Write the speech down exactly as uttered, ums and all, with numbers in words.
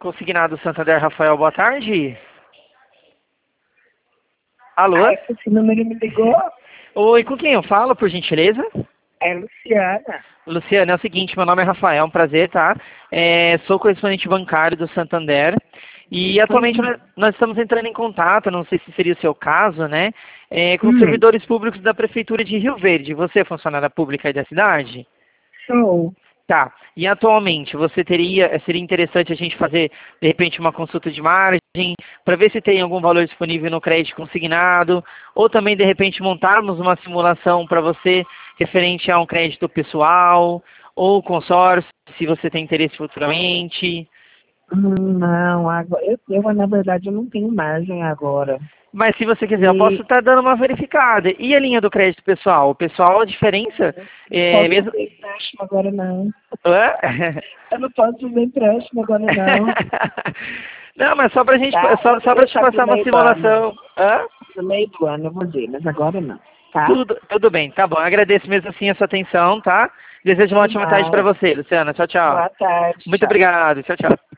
Consignado Santander, Rafael, boa tarde. Alô? Ah, esse número me ligou? Oi, com quem eu falo, por gentileza? É Luciana. Luciana, é o seguinte, meu nome é Rafael, é um prazer, tá? É, sou correspondente bancário do Santander e atualmente Uhum. nós, nós estamos entrando em contato, não sei se seria o seu caso, né? É, com os Hum, servidores públicos da Prefeitura de Rio Verde. Você é funcionária pública aí da cidade? sou. Tá. E atualmente, você teria, seria interessante a gente fazer, de repente, uma consulta de margem, para ver se tem algum valor disponível no crédito consignado, ou também, de repente, montarmos uma simulação para você referente a um crédito pessoal, ou consórcio, se você tem interesse futuramente. Hum, Não, agora, eu, eu, na verdade, eu não tenho margem agora. Mas se você quiser, eu posso E estar dando uma verificada. E a linha do crédito pessoal? O pessoal, a diferença não é posso mesmo... fazer empréstimo agora, não. Hã? Eu não posso fazer empréstimo agora, não. Não, mas só pra gente, Tá? só, Eu vou só pra te deixar pro passar uma meio do ano. simulação. Hã? No meio do ano eu vou ver, mas agora não. Tá? Tudo, tudo bem, tá bom. Agradeço mesmo assim a sua atenção, tá? Desejo uma Por ótima tarde pra nada. você, Luciana. Tchau, tchau. Boa tarde, Muito tchau. obrigado. Tchau, tchau.